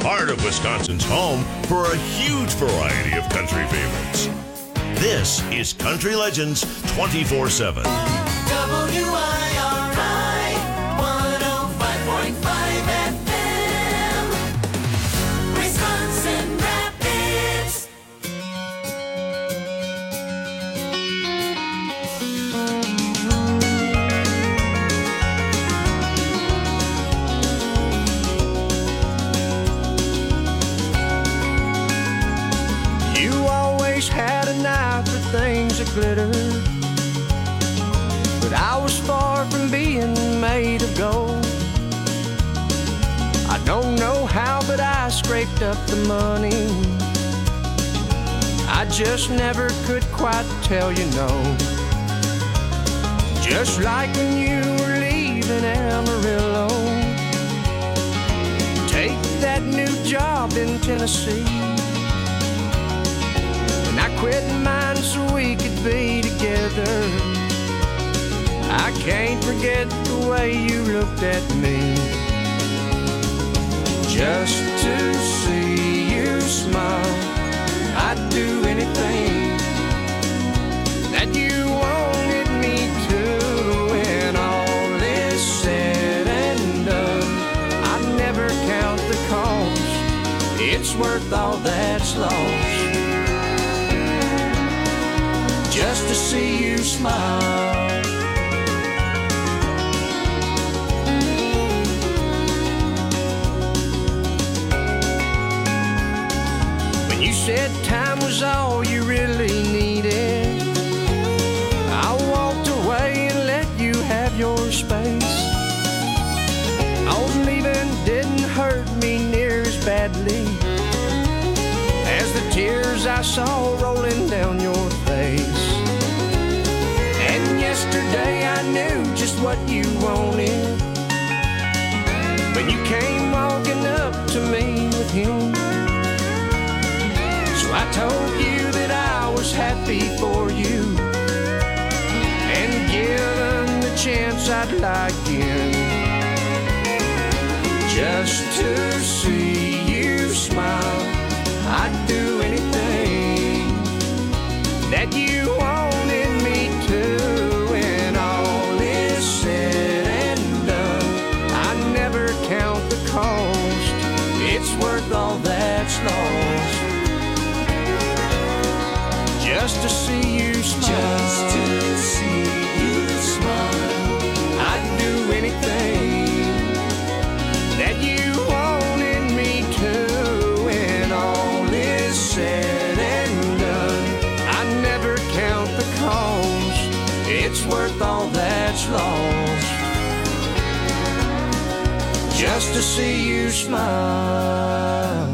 part of Wisconsin's home for a huge variety of country favorites. This is Country Legends 24/7. WIRI 105.5 FM, Wisconsin Rapids. You always had an eye for things that glitter, but I was far from being made of gold. I don't know how, but I scraped up the money. I just never could quite tell you no. Just like when you were leaving Amarillo, take that new job in Tennessee, and I quit mine so we could be together. I can't forget the way you looked at me. Just to see you smile, I'd do anything that you wanted me to. When all is said and done, I'd never count the cost. It's worth all that's lost, just to see you smile. Said time was all you really needed, I walked away and let you have your space. Oh, leaving didn't hurt me near as badly as the tears I saw rolling down your face. And yesterday I knew just what you wanted when you came walking up to me with him. I told you that I was happy for you, and given the chance I'd like in, just to see you smile. I'd do anything that you wanted me to. When all is said and done, I never count the cost. It's worth all that's lost, just to see you smile. Just to see you smile. I'd do anything that you wanted me to. When all is said and done, I never count the cost. It's worth all that's lost, just to see you smile.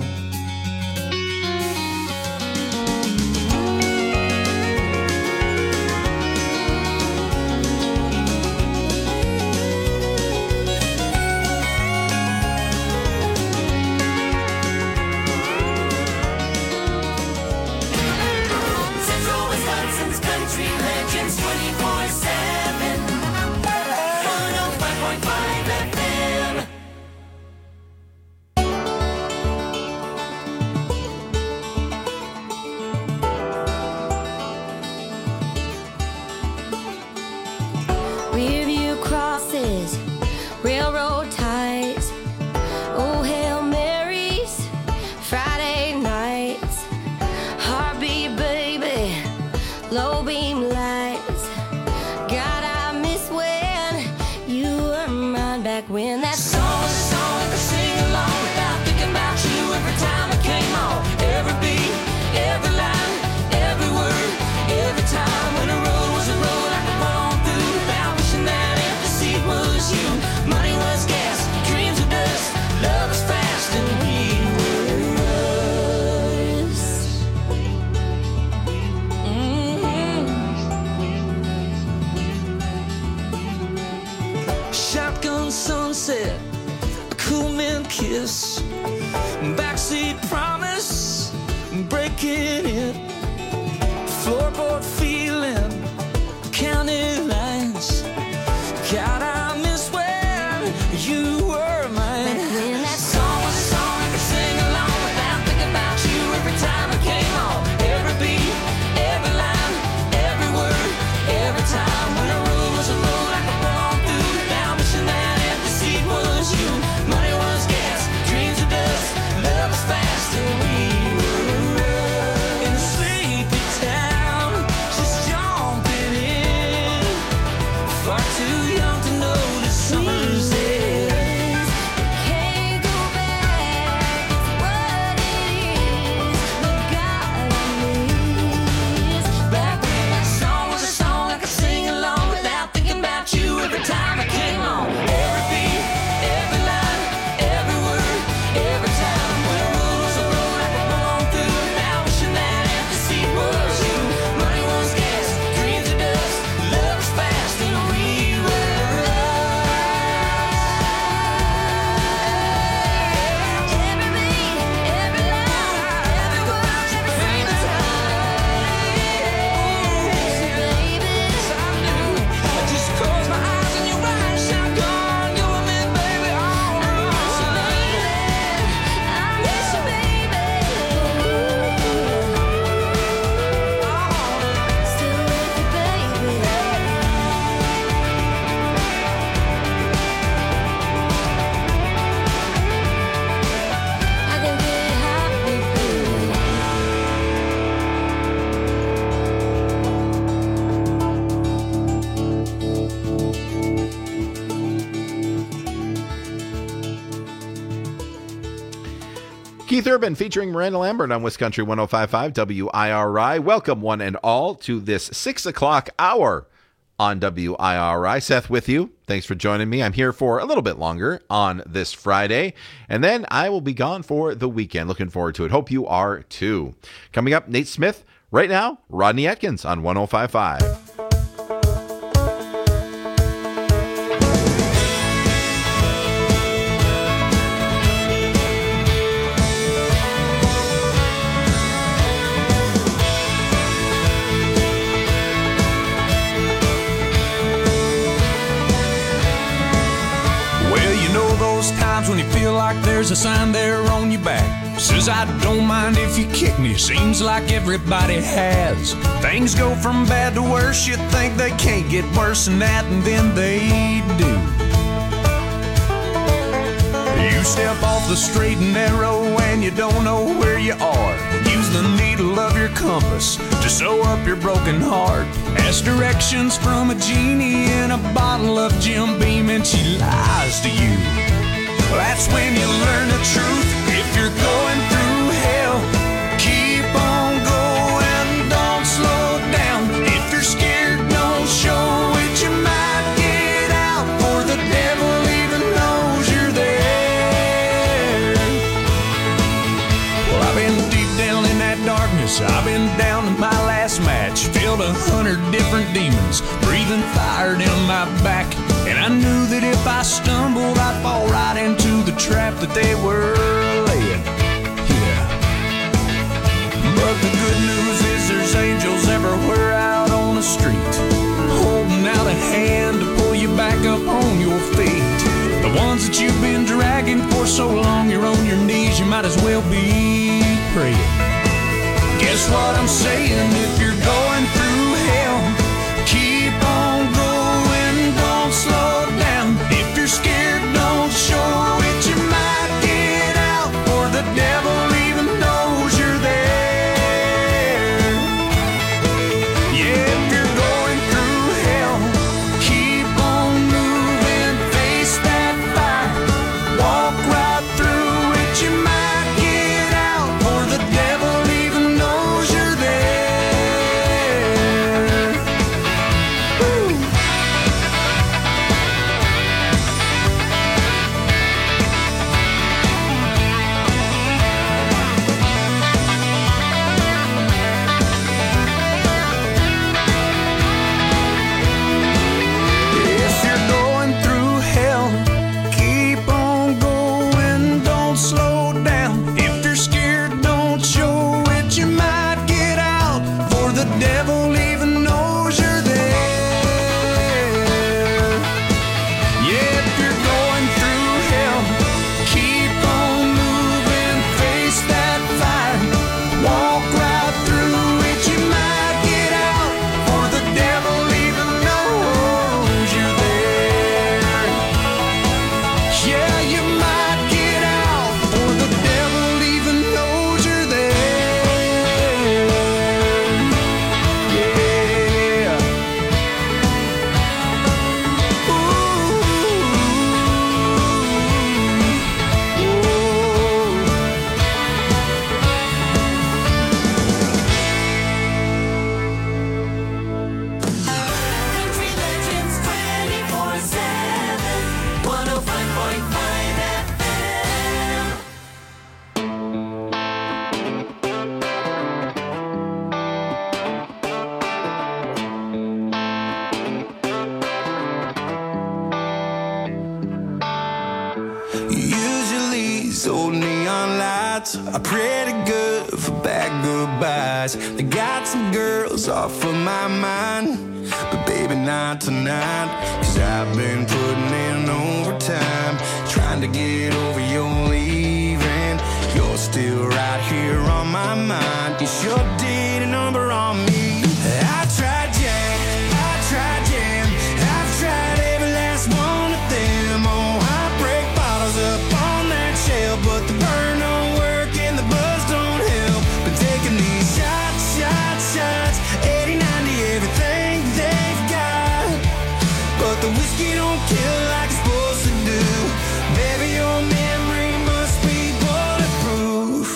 Rearview crosses, railroad ties, oh Hail Marys, Friday nights, heartbeat baby, low beam lights. God, I miss when you were mine, back when that song was a song I could sing along without thinking about you every time it came on. Every beat, every line, every word, every time when a road was a road I could run on through without wishing that empty seat was you. Money was gas, dreams were dust, love was fast, and we were us. Shotgun sunset, a cool man kiss, backseat promise, breaking it, floorboard feeling, county lines. God, I miss when you were mine. Back when that song was a song I could sing along Keith Urban featuring Miranda Lambert on Wisconsin 105.5 WIRI. Welcome one and all to this 6 o'clock hour on WIRI. Seth with you. Thanks for joining me. I'm here for a little bit longer on this Friday, and then I will be gone for the weekend. Looking forward to it. Hope you are too. Coming up, Nate Smith. Right now, Rodney Atkins on 105.5. When you feel like there's a sign there on your back says I don't mind if you kick me, seems like everybody has. Things go from bad to worse, you think they can't get worse than that, and then they do. You step off the straight and narrow and you don't know where you are. Use the needle of your compass to sew up your broken heart. Ask directions from a genie in a bottle of Jim Beam and she lies to you. That's when you learn the truth. If you're going through hell, keep on going, don't slow down. If you're scared, don't show it, you might get out, for the devil even knows you're there. Well, I've been deep down in that darkness, I've been down to my last match, filled 100 different demons, breathing fire down my back. And I knew that if I stumbled, I'd fall right into the trap that they were laying. Yeah. But the good news is there's angels everywhere out on the street, holding out a hand to pull you back up on your feet. The ones that you've been dragging for so long, you're on your knees, you might as well be praying. Guess what I'm saying? If you're going through hell, keep on going, don't slow down. If you're scared, don't show it, you might get out, for the devil even knows you're there. Yeah, if you're going through hell, keep on moving, face that fire, walk right through it, you might get out, for the devil even knows you're there. Woo. If you're going through hell, keep on going, don't slow down. If you're scared, don't show it, you might get out, for the devil even knows you're there. Yeah, if you're going through hell, keep on moving, face that fire, walk right through it, you might get out, for the devil even knows you're there. Yeah, you might get out, for the devil even knows you're there. Yeah. Country Legends 24/7. 105.5 FM. Usually these old neon lights are pretty good for bad goodbyes. They got some girls off of my mind, but baby not tonight. 'Cause I've been putting in overtime, trying to get over your leaving. You're still right here on my mind. You sure did a number on me. I tried Jack, I tried Jam, I've tried every last one of them. Oh, I break bottles up on that shelf, but the burn don't work and the buzz don't help. Been taking these shots, shots, shots, 80, 90, everything they've got, but the whiskey don't kill like it's supposed to do. Baby, your memory must be bulletproof.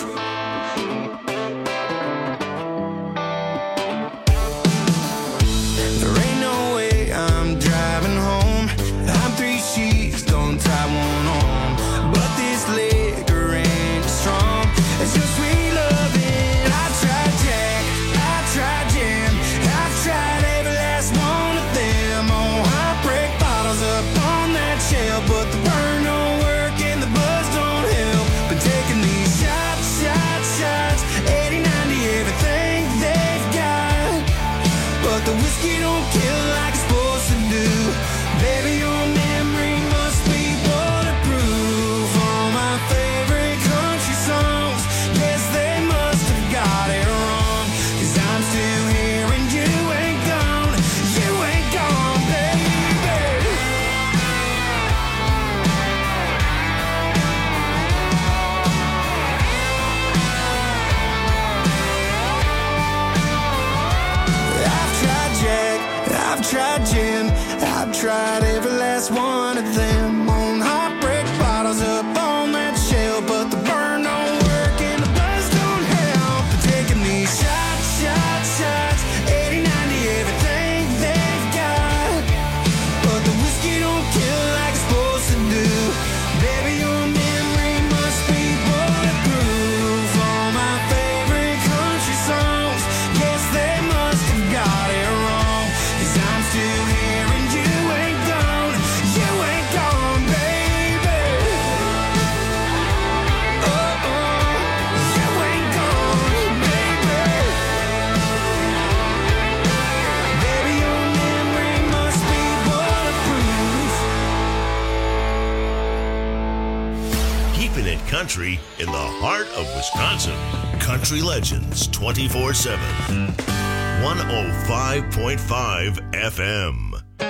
tried every last one of them. On heartbreak bottles up on that shelf, but the burn don't work and the buzz don't help. They're taking these shots, shots, shots, 80, 90, everything they've got. But the whiskey don't kill like it's supposed to do. Baby, your memory must be bulletproof. All my favorite country songs, yes, they must have got it wrong. 'Cause I'm still here and you ain't gone, baby. Oh, you ain't gone, baby. Baby, your memory must be bulletproof. Keeping it country in the heart of Wisconsin. Country Legends 24/7. 105.5 FM.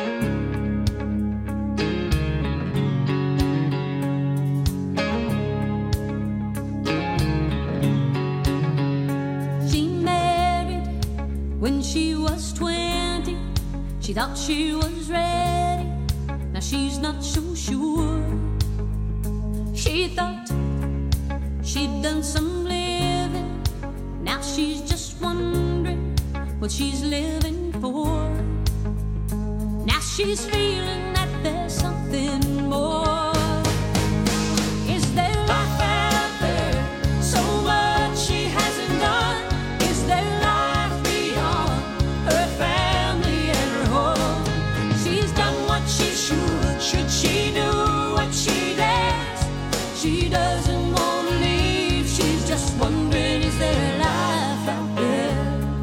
She married when she was 20. She thought she was ready. Now she's not so sure. She thought she'd done some living. Now she's just wondering what she's living for. Now she's feeling that there's something more. Is there life out there? So much she hasn't done. Is there life beyond her family and her home? She's done what she should. Should she do what she dares? She doesn't want to leave. She's just wondering, is there life out there?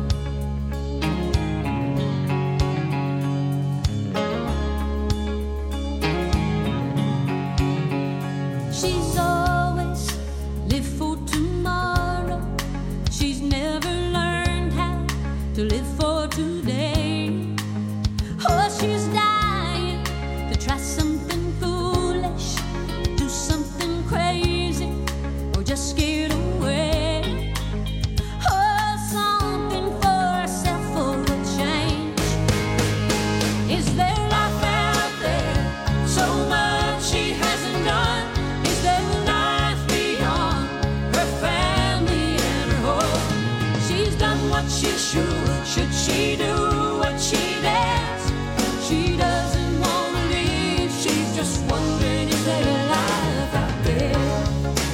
She's always lived for tomorrow. She's never learned how to live for today. Oh, she's dying to try something foolish, do something crazy, or just get away. Oh, something for herself for a change. Is there life out there? So much she hasn't done. Is there life beyond her family and her home? She's done what she should. Should she do what she dares? She doesn't want to leave. She's just wondering, is there life out there?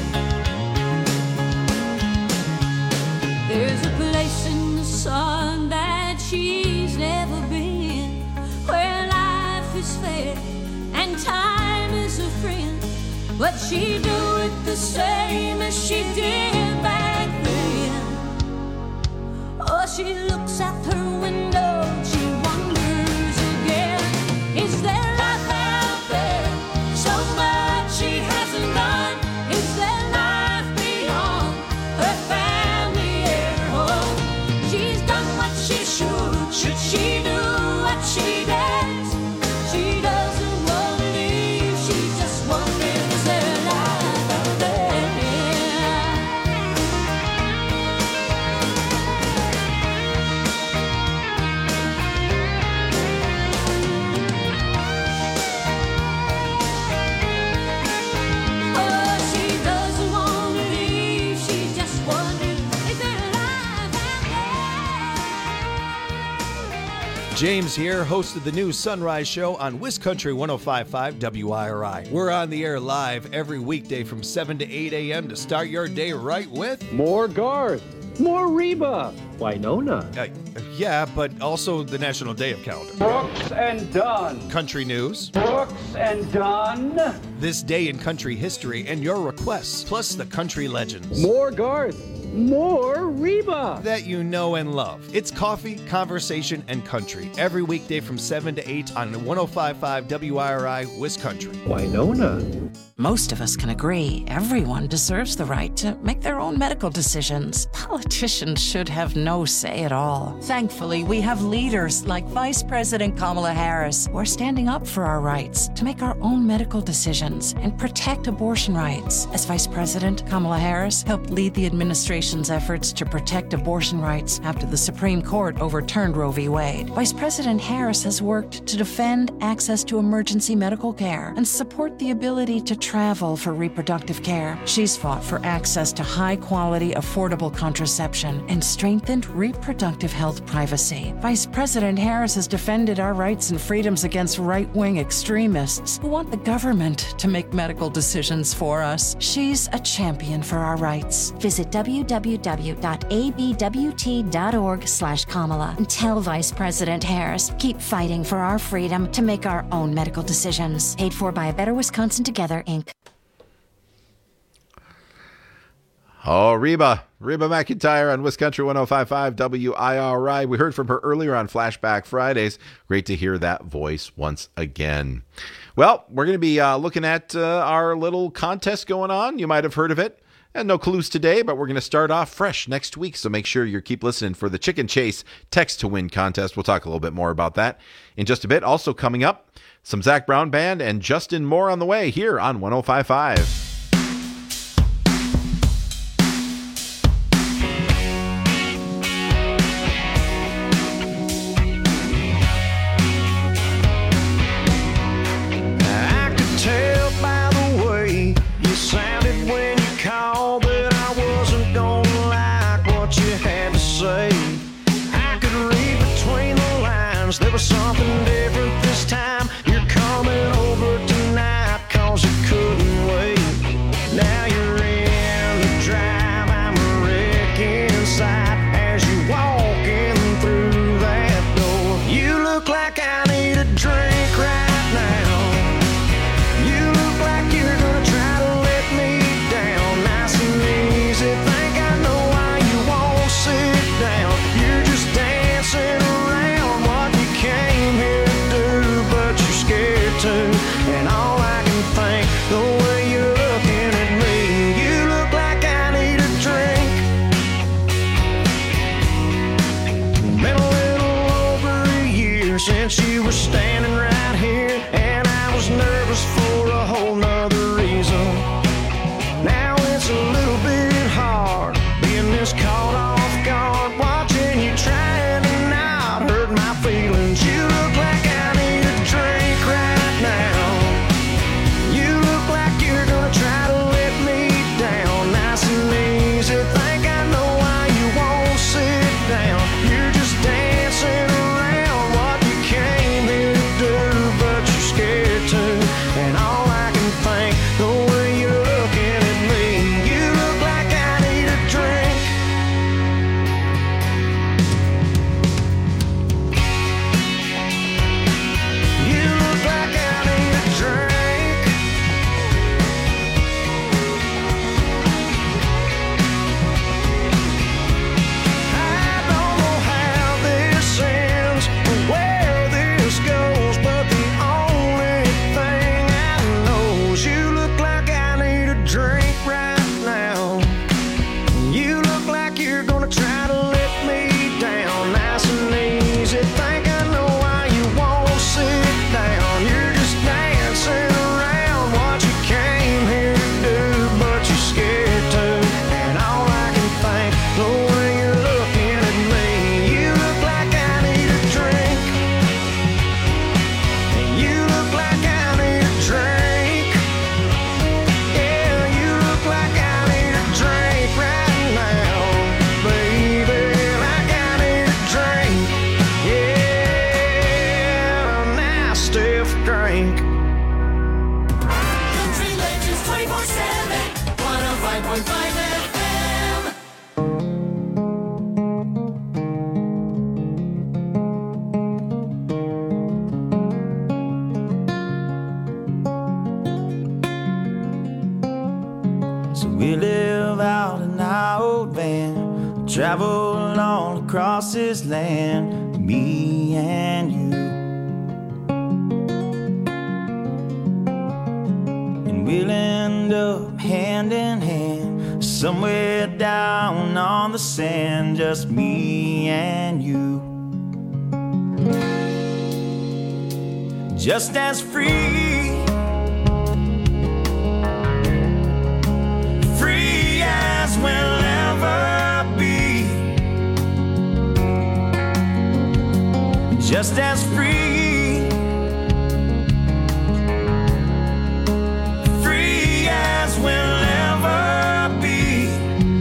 There's a place in the sun that she's never been, where life is fair and time is a friend. But she do it the same as she did back then. Oh, she looks out her window, she wonders again. Is there life out there? So much she hasn't done. Is there life beyond her family and her home? She's done what she should. Should she do what she dares? She doesn't want to leave. She's just wondering, is there life out there? Oh, she doesn't want to leave. She's just wondering, is there life out there? James here, host of the new Sunrise Show on WisCountry 105.5 WIRI. We're on the air live every weekday from 7 to 8 a.m. to start your day right with... More Garth. More Reba. Winona. Yeah, but also the National Day of Calendar. Brooks and Dunn. Country news. Brooks and Dunn. This day in country history and your requests, plus the country legends. More Garth. More Reba. That you know and love. It's coffee, conversation, and country. Every weekday from 7 to 8 on 105.5 WIRI, WisCountry. Winona. Most of us can agree everyone deserves the right to make their own medical decisions. Politicians should have no say at all. Thankfully, we have leaders like Vice President Kamala Harris who are standing up for our rights to make our own medical decisions and protect abortion rights. As Vice President, Kamala Harris helped lead the administration's efforts to protect abortion rights after the Supreme Court overturned Roe v. Wade. Vice President Harris has worked to defend access to emergency medical care and support the ability to travel for reproductive care. She's fought for access to high-quality, affordable contraception and strengthened reproductive health privacy. Vice President Harris has defended our rights and freedoms against right-wing extremists who want the government to make medical decisions for us. She's a champion for our rights. Visit www.abwt.org/Kamala and tell Vice President Harris, keep fighting for our freedom to make our own medical decisions. Paid for by A Better Wisconsin Together, Inc. Oh, Reba McEntire on Wiscountry 105.5 WIRI. We heard from her earlier on Flashback Fridays. Great to hear that voice once again. Well, we're going to be looking at our little contest going on. You might have heard of it. And no clues today, but we're going to start off fresh next week. So make sure you keep listening for the Chicken Chase Text to Win contest. We'll talk a little bit more about that in just a bit. Also coming up, some Zac Brown Band and Justin Moore on the way here on 105.5. There was something different this time. You're coming over tonight 'cause you couldn't wait. Now you're in the drive, I'm a wreck inside. As you walking through that door, you look like I need a drink right now. You look like you're gonna try to let me down. Nice and easy, think I know why you won't sit down. You're just dancing around what you came here to do, but you're scared to. And all I can think, the way you're looking at me, you look like I need a drink. Been a little over a year since you were standing right here, and I was nervous for a whole nother reason. Now it's a little bit hard being this caught off guard, watching you trying to not hurt my feelings. You look like I need a drink right now. You look like you're gonna try to let me down. Nice and easy, think I know why you won't sit down. You're just dancing around what you came here to do, but you're scared to. And all I can think, the way you're looking at me, you look like I need a drink. You look like I need a drink. I don't know how this ends or where this goes, but the only thing I know is you look like I need a drink right now. You look like you're gonna try to let me down. Nice and easy, think I know why you won't sit down. You're just dancing around what you came here to do, but you're scared to. And all I can think, the way you're looking at me, you look like I need a drink. And you look like I need a drink. Yeah, you look like I need a drink right now, baby. Like I need a drink. Yeah, a nice stiff drink. Country Legends 24/7, 105.5 FM. So we live out in our old van, travel all across this land, me and you. And we'll end up hand in hand, somewhere down on the sand, just me and you. Just as free, free as we'll ever be. Just as free, free as we'll ever be.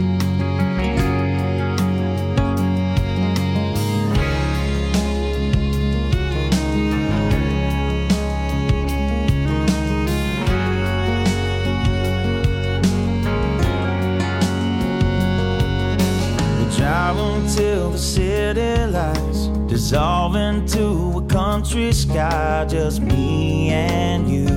Drive until the city lights dissolve into a country sky, just me and you.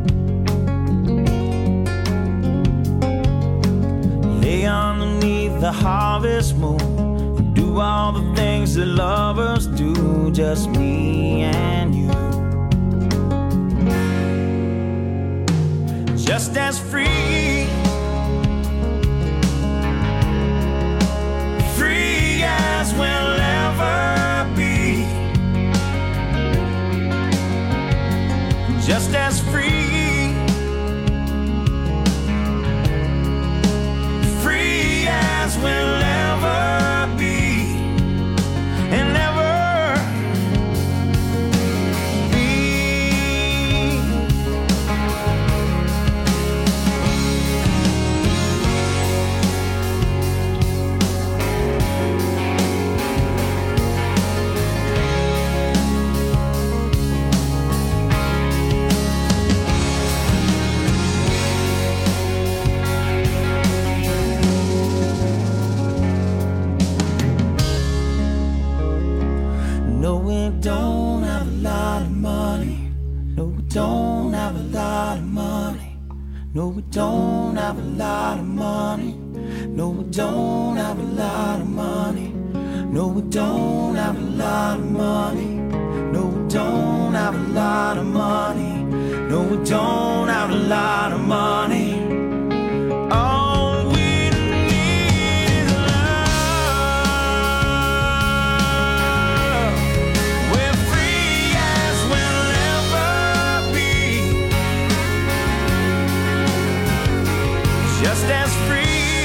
Lay underneath the harvest moon and do all the things that lovers do, just me and you. Just as free, free as we'll ever be. Just as free, free as we'll ever be, and ever be. No, we don't have a lot of money. No, we don't have a lot of money. No, we don't have a lot of money. No, we don't have a lot of money. No, we don't have a lot of money. No, we don't have a lot of money. No, we don't have a lot of money. All we need is love. We're free as we'll ever be. Just as free,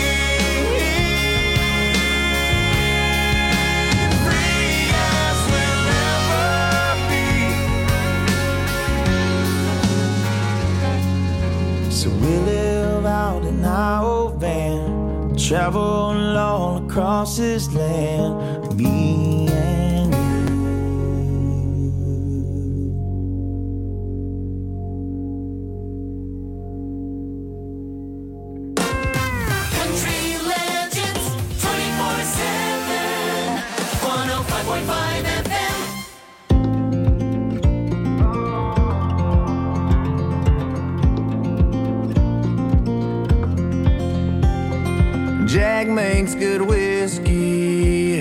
free as we'll ever be. So we live out in our old van, travel all across this land, me and you. Country Legends 24/7, 105.5 FM. Jack makes good whiskey.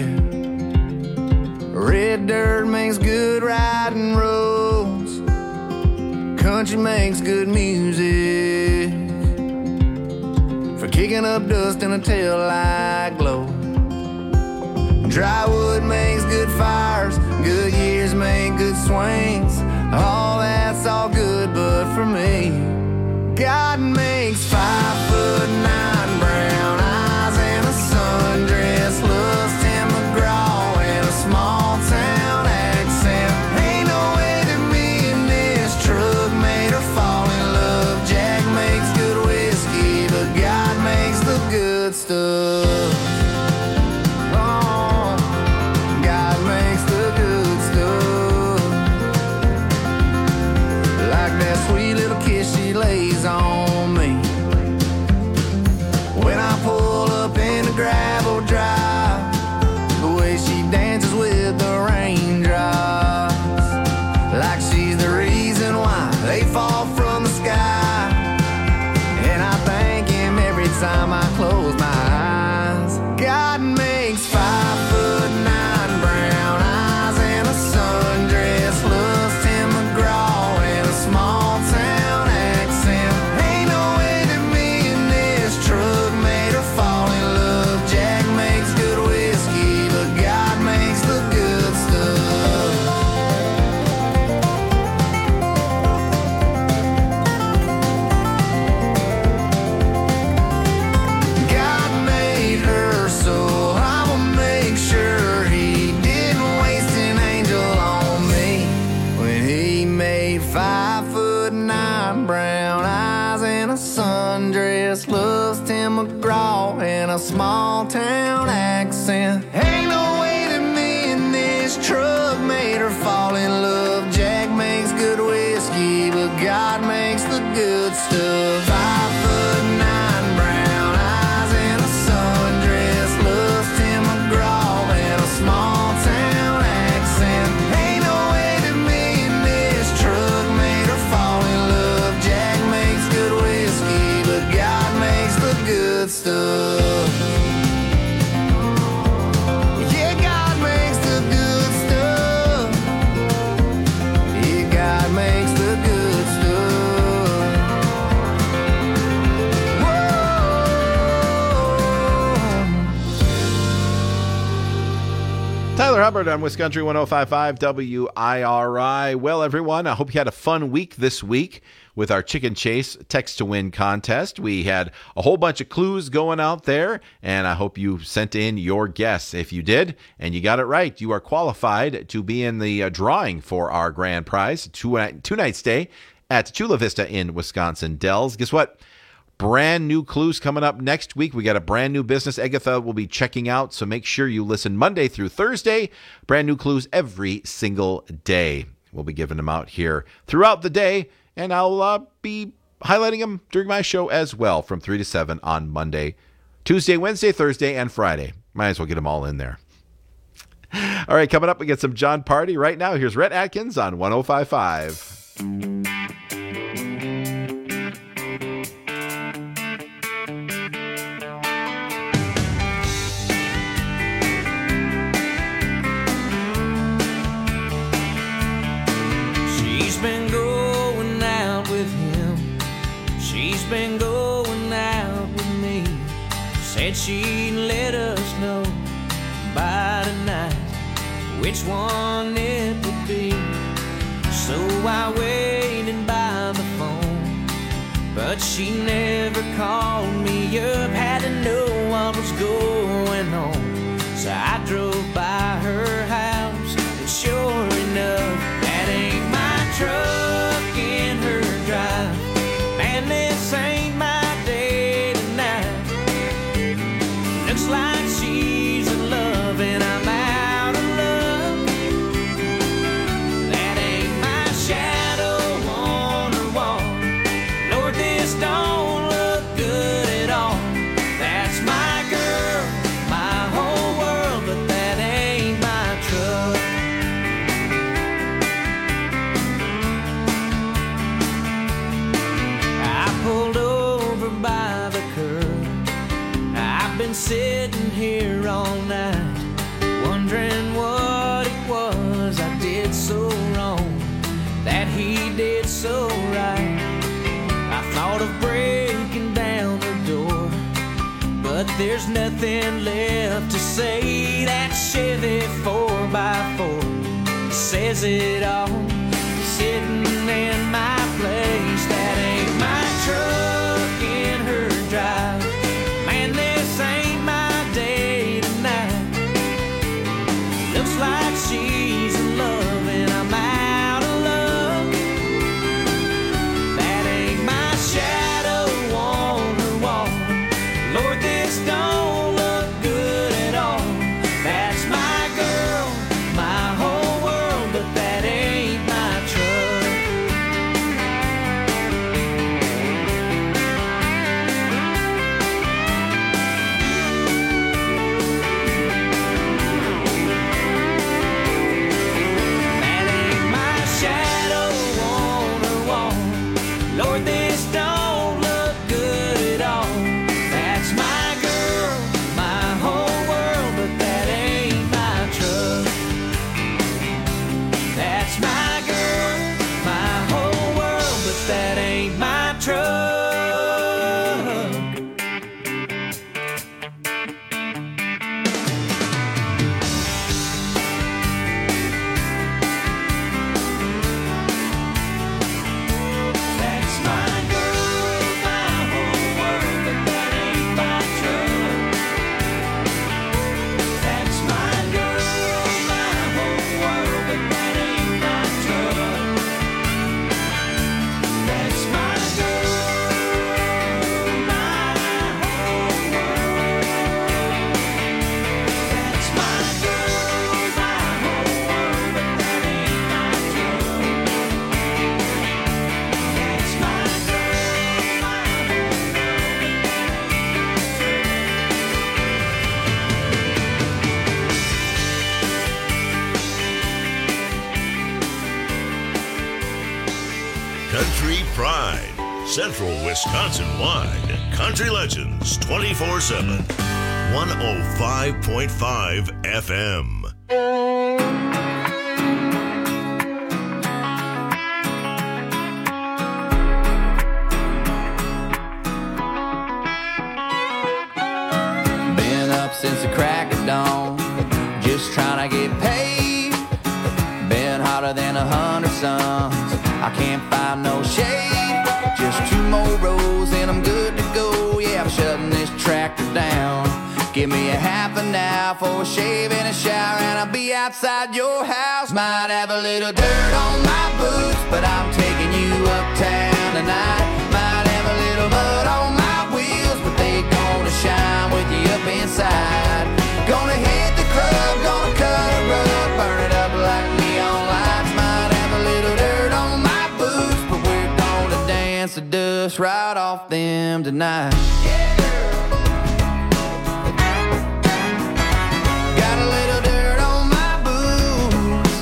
Red dirt makes good riding roads. Country makes good music for kicking up dust in a tail light glow. Dry wood makes good fires. Good years make good swings. All that's all good, but for me, God makes 5'9" brown eyes and a sundress, loves Tim McGraw and a small town accent. Ain't no way that me and this truck made her fall in love. Jack makes good whiskey, but God makes the good stuff. Oh, God makes the good stuff. Like that sweet little kid a small town accent. Ain't no way that me and this truck made her fall in love. Jack makes good whiskey, but God makes the good stuff. 5'9", brown eyes and a sundress, loves Tim McGraw and a small town accent. Ain't no way that me and this truck made her fall in love. Jack makes good whiskey, but God makes the good stuff. Yeah, God makes the good stuff. Yeah, God makes the good stuff. Whoa. Tyler Hubbard on Wisconsin 105.5 WIRI. Well, everyone, I hope you had a fun week this week with our Chicken Chase Text to Win contest. We had a whole bunch of clues going out there, and I hope you sent in your guess. If you did, and you got it right, you are qualified to be in the drawing for our grand prize, two-night stay at Chula Vista in Wisconsin Dells. Guess what? Brand new clues coming up next week. We got a brand new business Agatha will be checking out, so make sure you listen Monday through Thursday. Brand new clues every single day. We'll be giving them out here throughout the day, and I'll be highlighting them during my show as well from 3 to 7 on Monday, Tuesday, Wednesday, Thursday, and Friday. Might as well get them all in there. All right, coming up, we get some John Party. Right now, here's Rhett Atkins on 105.5. Been going out with me. Said she'd let us know by tonight which one it would be. So I waited by the phone, but she never called me up. Had to know what was going on, so I drove by her house, and sure enough, that ain't my truck in her drive. Man, this ain't my day tonight. Looks like she's in love and I'm out of luck. That ain't my shadow on her wall. Lord, this don't look good at all. That's my girl, my whole world, but that ain't my truck. Pulled over by the curb. I've been sitting here all night, wondering what it was I did so wrong, that he did so right. I thought of breaking down the door, but there's nothing left to say. That Chevy 4x4 says it all, sitting in my place. That ain't my truck in her drive. Man, this ain't my day tonight. Looks like she's in love and I'm out of luck. That ain't my shadow on her wall. Lord, this don't look good at all. That's my girl, my whole world, but that ain't my truck. Central Wisconsin-wide. Country Legends 24/7. 105.5 FM. Been up since the crack of dawn, just trying to get paid. Been hotter than 100 suns, I can't find no shade. Just 2 more rows and I'm good to go. Yeah, I'm shutting this tractor down. Give me a half an hour for a shave and a shower, and I'll be outside your house. Might have a little dirt on my boots, but I'm taking you uptown tonight. Might have a little mud on my wheels, but they gonna shine with you up inside. Gonna hit the club, gonna cut a rug, burn it up like neon lights. Might have a little dirt on my boots, but we're gonna dance the dust right off them tonight. Got a little dirt on my boots.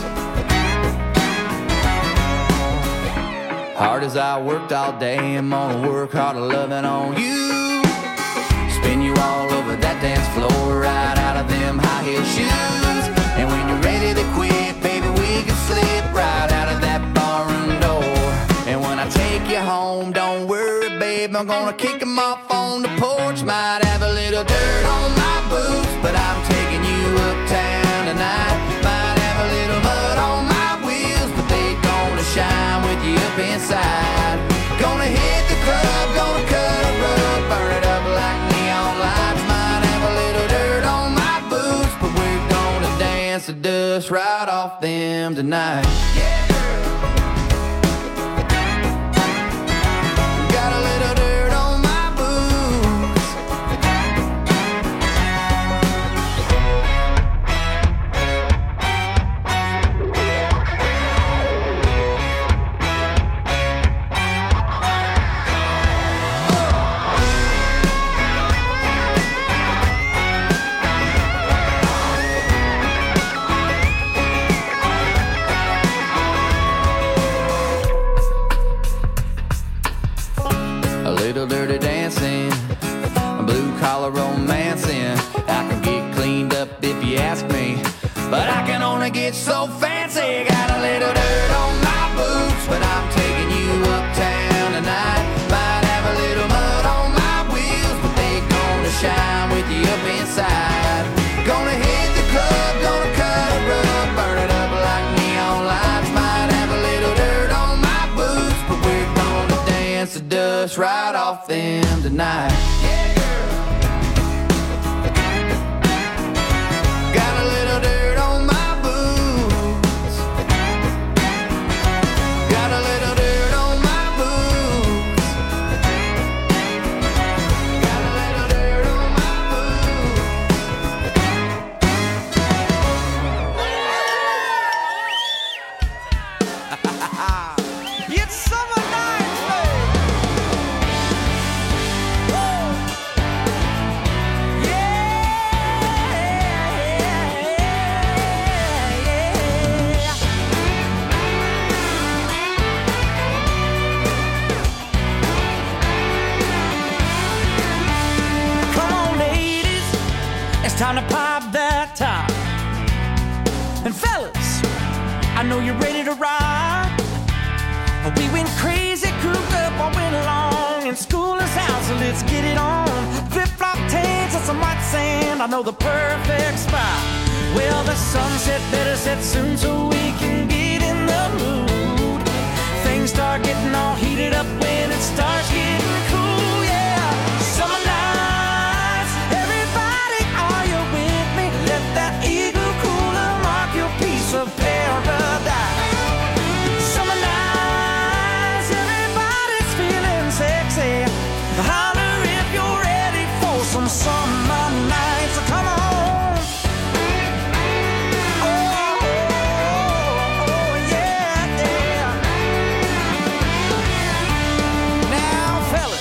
Hard as I worked all day, I'm gonna work harder loving on you. Spin you all over that dance floor, right out of them high heel shoes. And when you're ready to quit, baby, we can slip right out of that barroom door. And when I take you home, don't worry, babe, I'm gonna kick them off on the porch. Might have a little dirt on my boots, but I'm taking you uptown tonight. Might have a little mud on my wheels, but they gonna shine with you up inside. Gonna hit the club, gonna cut a rug, burn it up like neon lights. Might have a little dirt on my boots, but we're gonna dance the dust right off them tonight. Got a little dirt on my boots. A little dirty dancing, a blue collar romancing. I can get cleaned up if you ask me, but I can only get so fancy. Got a little dirt on my boots, but I'm taking you uptown tonight. Might have a little mud on my wheels, but they gonna shine with you up inside. Gonna hit the club, gonna cut a rug, burn it up like neon lights. Might have a little dirt on my boots, but we're gonna dance the dust right off them tonight. Got a little dirt on my boots. Got a little dirt on my boots. Got a little dirt on my boots. It's summer night, Come on, ladies, it's time to pop that top. And fellas, I know you're ready to ride. We went crazy, cooped up all winter long, and school is out, so let's get it on. Flip-flop tanks and some white sand, I know the perfect spot. Well, the sunset better set soon so we can get in the mood. Things start getting all heated up when it starts getting cool, yeah. Summer nights, everybody, are you with me? Let that eagle cooler mark your piece of paradise. Summer nights, everybody's feeling sexy. Holler if you're ready for some summer nights. Come on. Now, fellas,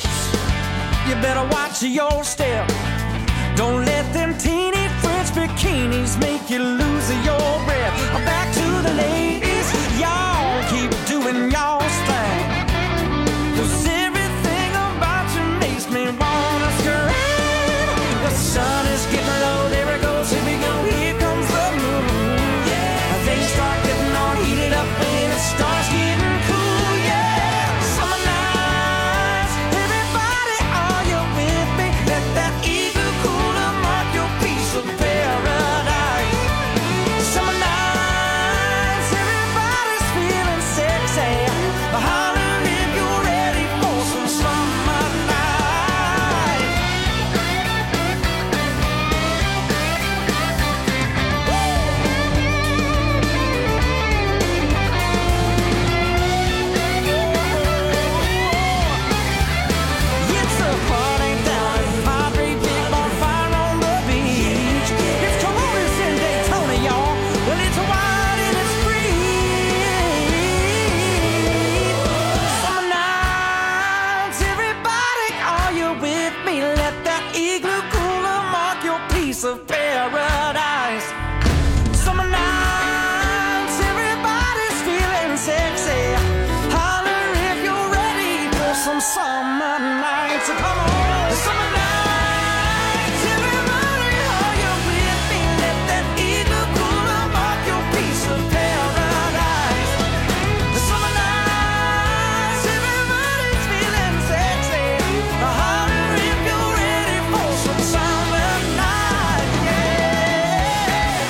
of paradise. Summer nights, everybody's feeling sexy. Holler if you're ready for some summer nights. So come on, summer nights, everybody, are you with me? Let that eagle cooler mark your piece of paradise. The summer nights, everybody's feeling sexy. Holler if you're ready for some summer nights, yeah.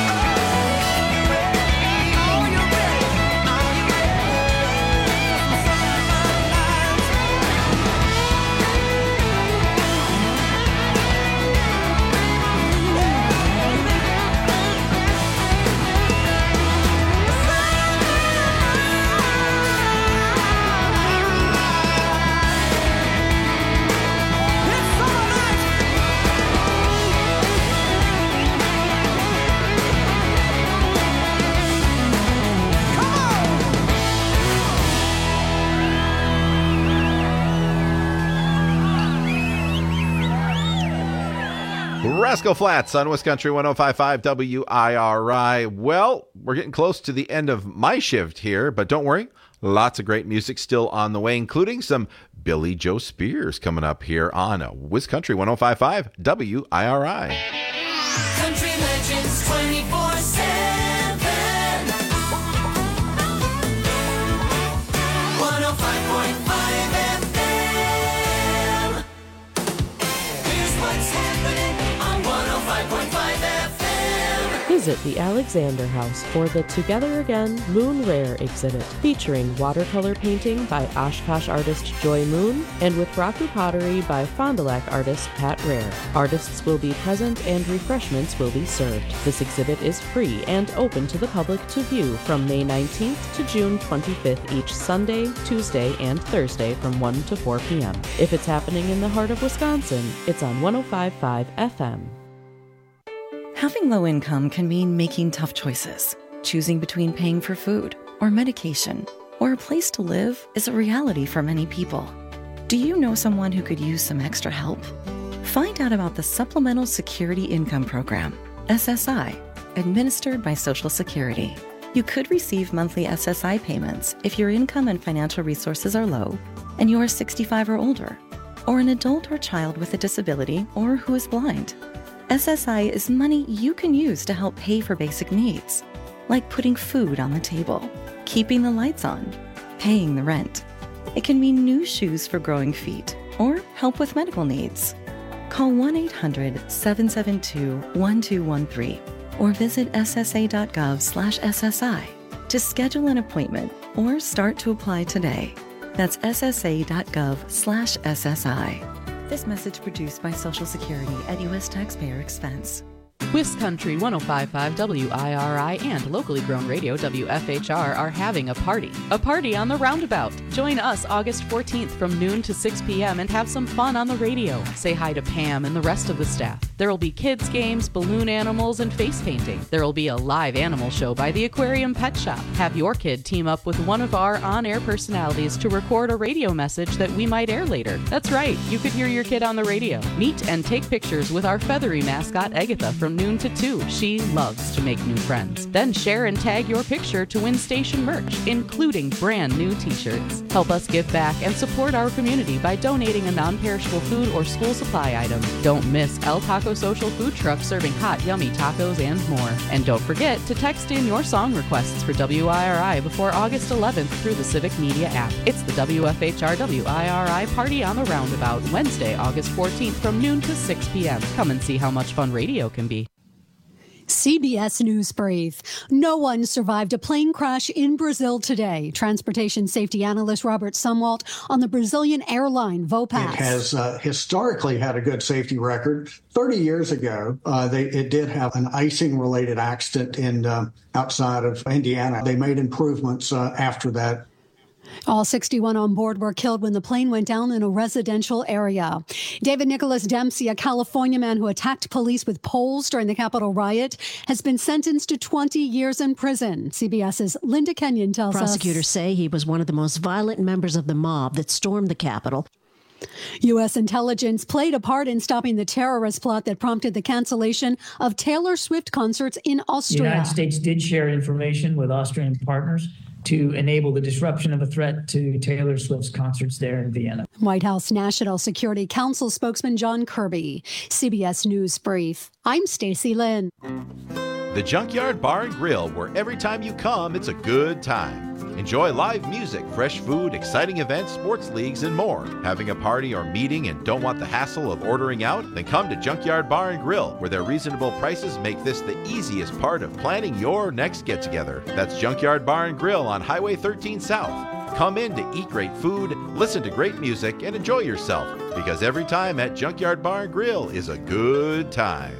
Oh, you ready? Are you ready for some summer nights? Rascal Flatts on West Country 105.5 WIRI. Well, we're getting close to the end of my shift here, but don't worry. Lots of great music still on the way, including some Billy Joe Spears coming up here on West Country 105.5 WIRI. Country legends 24/7. 105.5 FM. Here's what's happening on 105.5 FM. Visit the Alexander House for the Together Again Moon Rare exhibit, featuring watercolor painting by Oshkosh artist Joy Moon and with Raku pottery by Fond du Lac artist Pat Rare. Artists will be present and refreshments will be served. This exhibit is free and open to the public to view from May 19th to June 25th each Sunday, Tuesday, and Thursday from 1 to 4 p.m. If it's happening in the heart of Wisconsin, it's on 105.5 FM. Having low income can mean making tough choices. Choosing between paying for food or medication or a place to live is a reality for many people. Do you know someone who could use some extra help? Find out about the Supplemental Security Income Program, SSI, administered by Social Security. You could receive monthly SSI payments if your income and financial resources are low and you are 65 or older, or an adult or child with a disability or who is blind. SSI is money you can use to help pay for basic needs, like putting food on the table, keeping the lights on, paying the rent. It can mean new shoes for growing feet or help with medical needs. Call 1-800-772-1213 or visit ssa.gov/SSI to schedule an appointment or start to apply today. That's ssa.gov/SSI. This message produced by Social Security at U.S. taxpayer expense. Wiscountry 105.5 WIRI and locally grown radio WFHR are having a party on the Roundabout. Join us August 14th from noon to 6 p.m. and have some fun on the radio. Say hi to Pam and the rest of the staff. There will be kids games, balloon animals, and face painting. There will be a live animal show by the Aquarium Pet Shop. Have your kid team up with one of our on-air personalities to record a radio message that we might air later. That's right, you could hear your kid on the radio. Meet and take pictures with our feathery mascot Agatha from noon to 2. She loves to make new friends. Then share and tag your picture to win station merch, including brand new t-shirts. Help us give back and support our community by donating a non-perishable food or school supply item. Don't miss El Taco Social Food Truck serving hot, yummy tacos and more. And don't forget to text in your song requests for WIRI before August 11th through the Civic Media app. It's the WFHR WIRI Party on the Roundabout, Wednesday, August 14th from noon to 6 p.m. Come and see how much fun radio can be. CBS News Brief. No one survived a plane crash in Brazil today. Transportation safety analyst Robert Sumwalt on the Brazilian airline Vopas. It has historically had a good safety record. 30 years ago, it did have an icing-related accident in outside of Indiana. They made improvements after that. All 61 on board were killed when the plane went down in a residential area. David Nicholas Dempsey, a California man who attacked police with poles during the Capitol riot, has been sentenced to 20 years in prison. CBS's Linda Kenyon tells us. Prosecutors say he was one of the most violent members of the mob that stormed the Capitol. U.S. intelligence played a part in stopping the terrorist plot that prompted the cancellation of Taylor Swift concerts in Austria. The United States did share information with Austrian partners to enable the disruption of a threat to Taylor Swift's concerts there in Vienna. White House National Security Council spokesman John Kirby, CBS News Brief. I'm Stacey Lynn. The Junkyard Bar and Grill, where every time you come, it's a good time. Enjoy live music, fresh food, exciting events, sports leagues, and more. Having a party or meeting and don't want the hassle of ordering out? Then come to Junkyard Bar and Grill, where their reasonable prices make this the easiest part of planning your next get-together. That's Junkyard Bar and Grill on Highway 13 South. Come in to eat great food, listen to great music, and enjoy yourself, because every time at Junkyard Bar and Grill is a good time.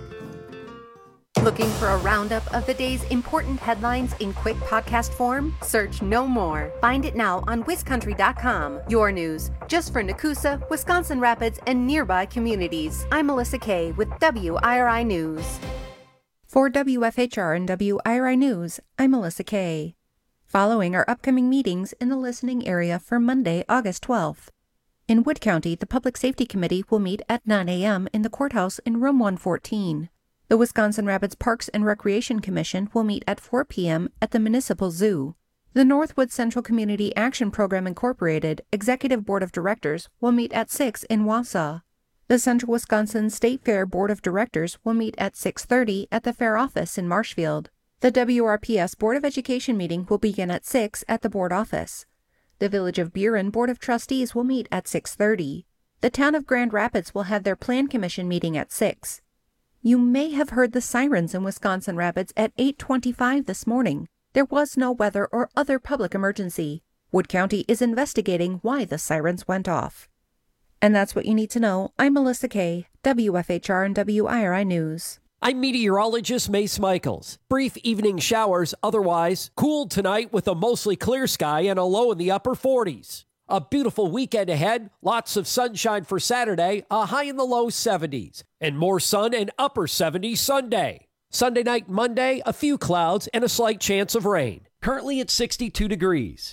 Looking for a roundup of the day's important headlines in quick podcast form? Search No More. Find it now on WisCountry.com. Your news, just for Nakusa, Wisconsin Rapids, and nearby communities. I'm Melissa Kay with WIRI News. For WFHR and WIRI News, I'm Melissa Kay. Following our upcoming meetings in the listening area for Monday, August 12th. In Wood County, the Public Safety Committee will meet at 9 a.m. in the courthouse in Room 114. The Wisconsin Rapids Parks and Recreation Commission will meet at 4 p.m. at the Municipal Zoo. The Northwood Central Community Action Program Incorporated Executive Board of Directors will meet at 6 in Wausau. The Central Wisconsin State Fair Board of Directors will meet at 6:30 at the Fair Office in Marshfield. The WRPS Board of Education meeting will begin at 6 at the Board Office. The Village of Buren Board of Trustees will meet at 6:30. The Town of Grand Rapids will have their Plan Commission meeting at 6. You may have heard the sirens in Wisconsin Rapids at 8:25 this morning. There was no weather or other public emergency. Wood County is investigating why the sirens went off. And that's what you need to know. I'm Melissa Kay, WFHR and WIRI News. I'm meteorologist Mace Michaels. Brief evening showers, otherwise cool tonight with a mostly clear sky and a low in the upper 40s. A beautiful weekend ahead, lots of sunshine for Saturday, a high in the low 70s, and more sun and upper 70s Sunday. Sunday night, Monday, a few clouds and a slight chance of rain. Currently at 62 degrees.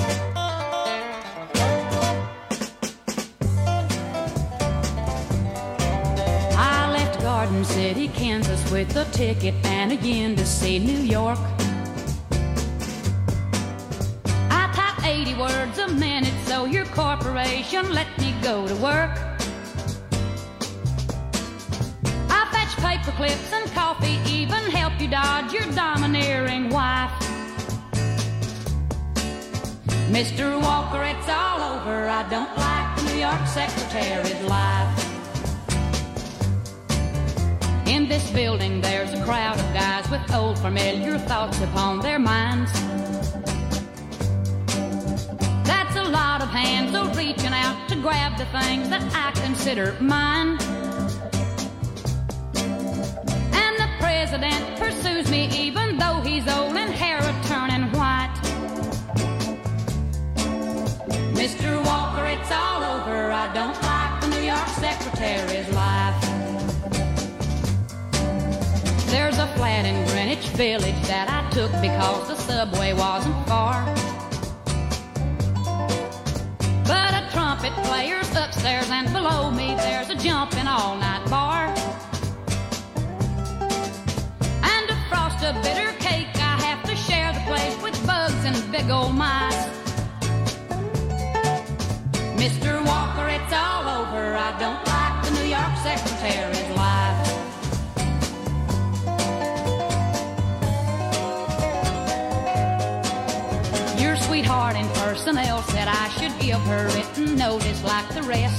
I left Garden City, Kansas with a ticket and again to see New York. I type 80 words a minute, so your corporation let me go to work. I fetch paper clips and coffee, even help you dodge your domineering wife. Mr. Walker, it's all over. I don't like the New York secretary's life. In this building there's a crowd of guys with old familiar thoughts upon their minds. That's a lot of hands reaching out to grab the things that I consider mine. And the president pursues me even though he's old and hair a turning white. Mr. Walker, it's all over. I don't like the New York secretary's life. There's a flat in Greenwich Village that I took because the subway wasn't far. But a trumpet player's upstairs and below me there's a jumping all-night bar. And to frost a bitter cake I have to share the place with bugs and big old mice. Mr. Walker, it's all over. I don't like the New York secretary's life. Your sweetheart in personnel said I should give her written notice like the rest.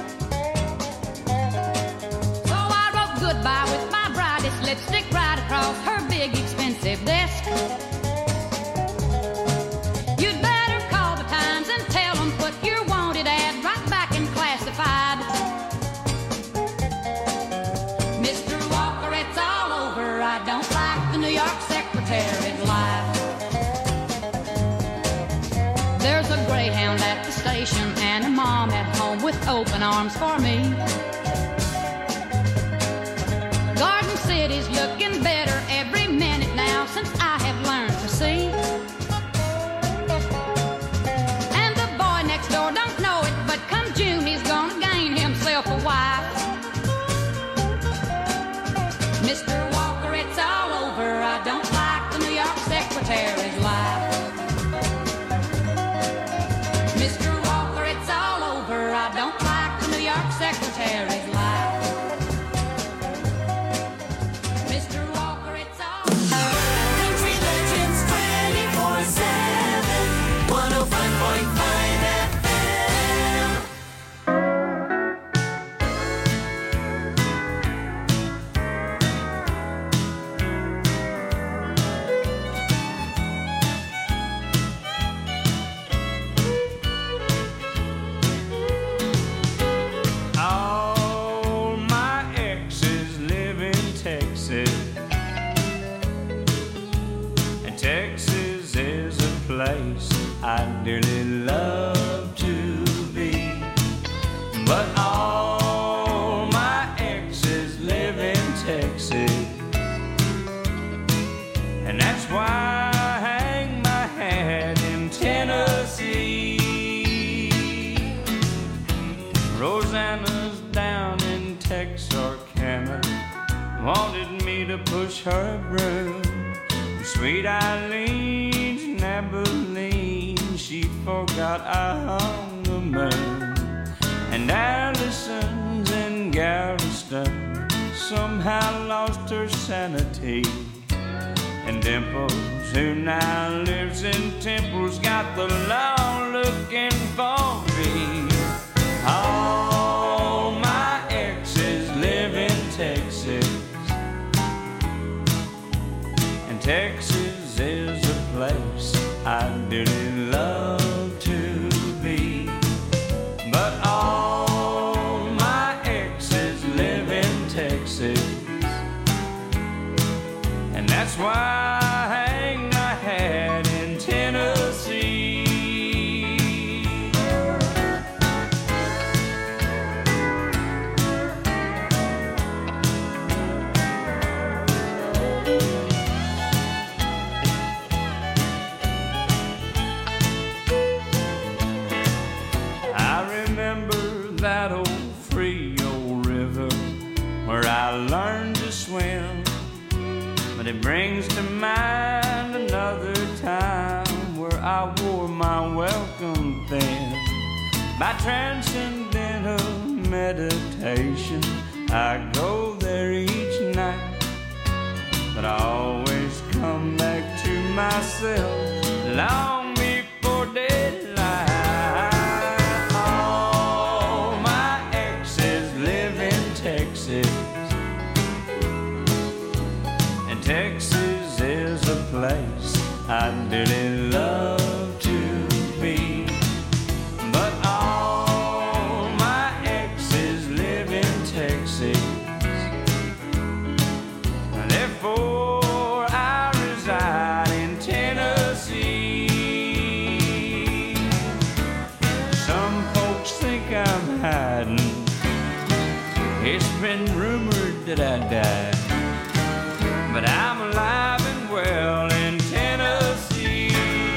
So I wrote goodbye with my brightest lipstick right across her big expensive desk. You'd better call the Times and tell them put your wanted ad right back in classified. Mr. Walker, it's all over. I don't like the New York secretary's life. There's a Greyhound at the station and a mom at home with open arms for me. Garden City's looking better every minute now since I have learned to see. And the boy next door don't know it, but come June he's gonna place I'd dearly love to be. But all my exes live in Texas, and that's why I hang my hat in Tennessee. Rosanna's down in Texarkana, wanted me to push her broom. Sweet Eileen's in Abilene, she forgot I hung the moon. And Allison's in Galveston somehow lost her sanity. And Dimples, who now lives in Temple's, got the law looking for me. All my exes live in Texas, and Texas is a place I'd dearly love to be. But all my exes live in Texas, and that's why I hang my hat in Tennessee. I remember that old Frio River where I learned to swim, but it brings to mind another time where I wore my welcome thin. By transcendental meditation, I go there each night, but I always come back to myself long before daylight. All my exes live in Texas, and Texas is a place I'd dearly love to be. But all my exes live in Texas, therefore I reside in Tennessee. Some folks think I'm hiding, it's been rumored that I died, but I'm alive and well in Tennessee.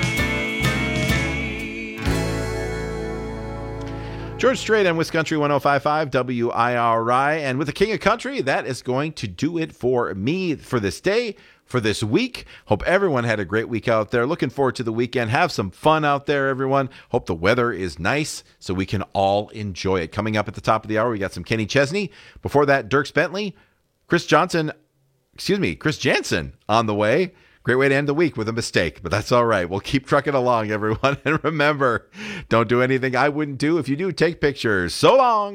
George Strait on Wiz Country 105.5 WIRI. And with the King of Country, that is going to do it for me for this day, for this week. Hope everyone had a great week out there. Looking forward to the weekend. Have some fun out there, everyone. Hope the weather is nice so we can all enjoy it. Coming up at the top of the hour, we got some Kenny Chesney. Before that, Dierks Bentley, Chris Jansen on the way. Great way to end the week with a mistake, but that's all right. We'll keep trucking along, everyone. And remember, don't do anything I wouldn't do. If you do, take pictures. So long.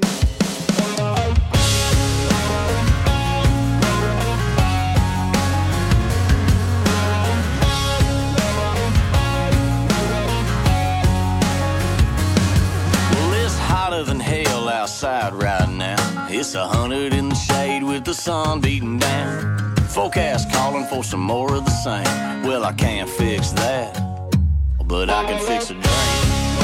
Well, it's hotter than hell outside right now. It's 100 in the shade with the sun beating down. Forecast calling for some more of the same. Well, I can't fix that, but I can fix a drain.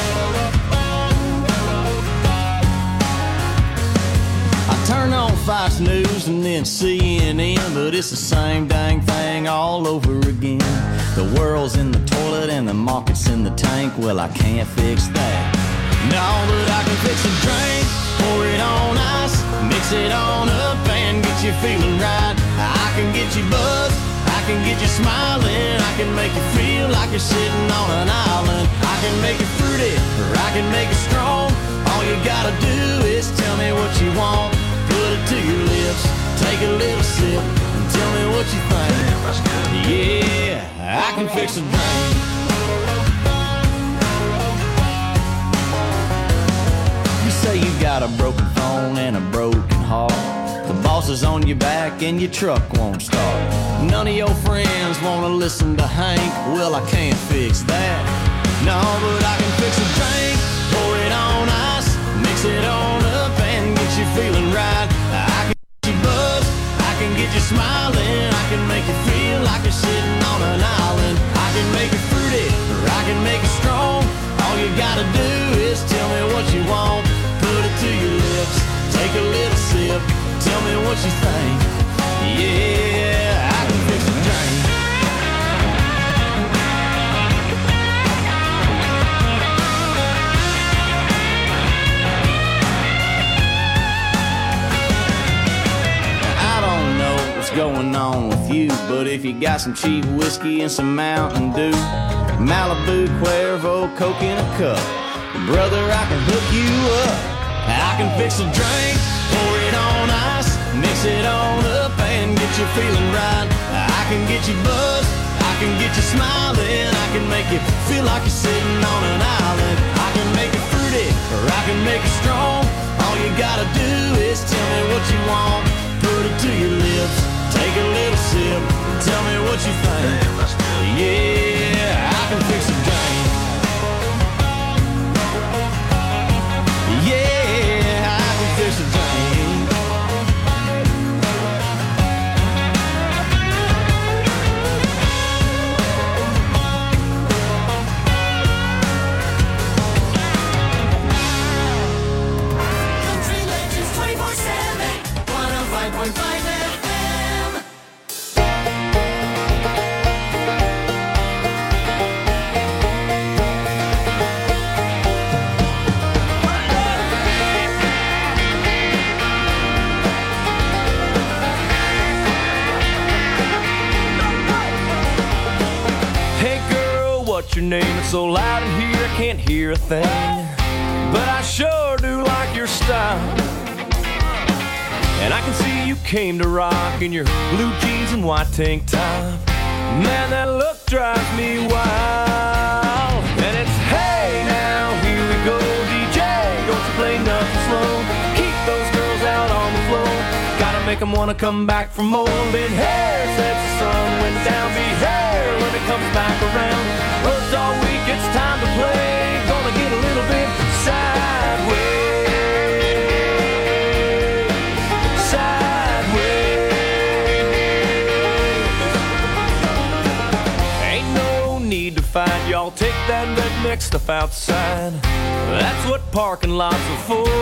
I turn on Fox News and then CNN, but it's the same dang thing all over again. The world's in the toilet and the market's in the tank. Well, I can't fix that. No, but I can fix a drink, pour it on ice, mix it on up and get you feeling right. I can get you buzzed, I can get you smiling, I can make you feel like you're sitting on an island. I can make you fruity, or I can make you strong. All you gotta do is tell me what you want. Put it to your lips, take a little sip, and tell me what you think. Yeah, I can fix a drink. You say you got a broken phone and a broken heart. The boss is on your back and your truck won't start. None of your friends wanna listen to Hank. Well, I can't fix that. No, but I can fix a drink, pour it on ice, mix it on up and get you feeling right. I can get you buzzed, I can get you smiling, I can make you feel like you're sitting on an island. I can make you fruity, or I can make it strong. All you gotta do is tell me what you want. Put it to your lips, take a little sip. Tell me what you think. Yeah, I can fix a drink. I don't know what's going on with you, but if you got some cheap whiskey and some Mountain Dew, Malibu, Cuervo, Coke in a cup, brother, I can hook you up. I can fix a drink, pour it on ice, mix it on up and get you feeling right. I can get you buzzed, I can get you smiling, I can make you feel like you're sitting on an island. I can make it fruity, or I can make it strong. All you gotta do is tell me what you want. Put it to your lips, take a little sip, tell me what you think. Yeah, I can fix a drink. Yeah, I can fix a drink. Country Legends 24/7, 105.5 FM. Hey girl, what's your name? It's so loud in here I can't hear a thing, but I sure do like your style. And I can see you came to rock in your blue jeans and white tank top. Man, that look drives me wild. And it's hey now, here we go, DJ, don't you play nothing slow. Keep those girls out on the floor, gotta make them wanna come back for more. Been hair since the sun went down, be hair when it comes back around. Worked all week, it's time to play, gonna get a little bit sideways. Find y'all take that redneck stuff outside. That's what parking lots are for.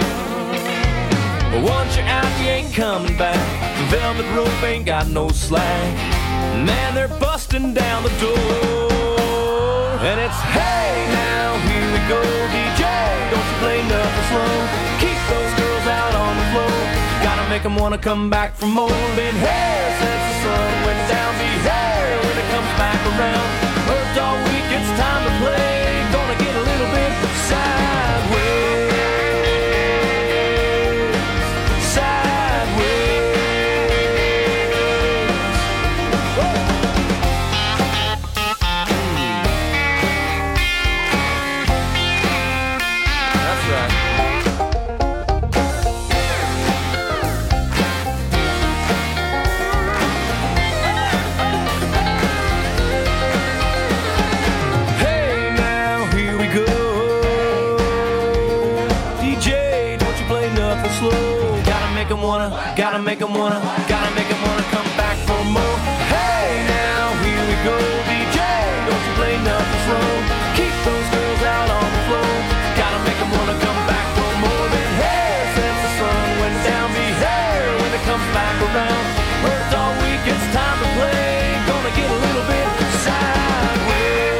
But once you're out, you ain't coming back. The velvet rope ain't got no slack. Man, they're busting down the door. And it's hey now, here we go, DJ, don't you play nothing slow. Keep those girls out on the floor, gotta make them wanna come back for more. Been hair since the sun went down, be hair when it comes back around. Worked all week, it's time to play, gonna get a little bit sideways. Sideways. That's right. Gotta make them wanna come back for more. Hey now, here we go, DJ, don't you play nothing slow. Keep those girls out on the floor, gotta make them wanna come back for more. Than hair since the sun went down, be hair when it comes back around. Worked all week, it's time to play, gonna get a little bit sideways.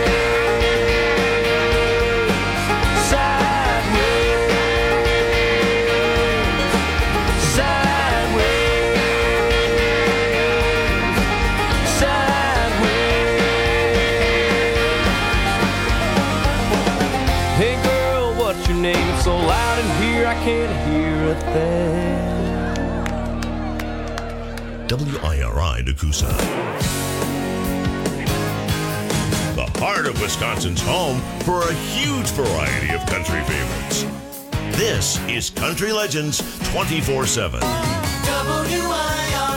So loud in here I can't hear a thing. WIRI Nakusa. The heart of Wisconsin's home for a huge variety of country favorites. This is Country Legends 24/7. WIRI.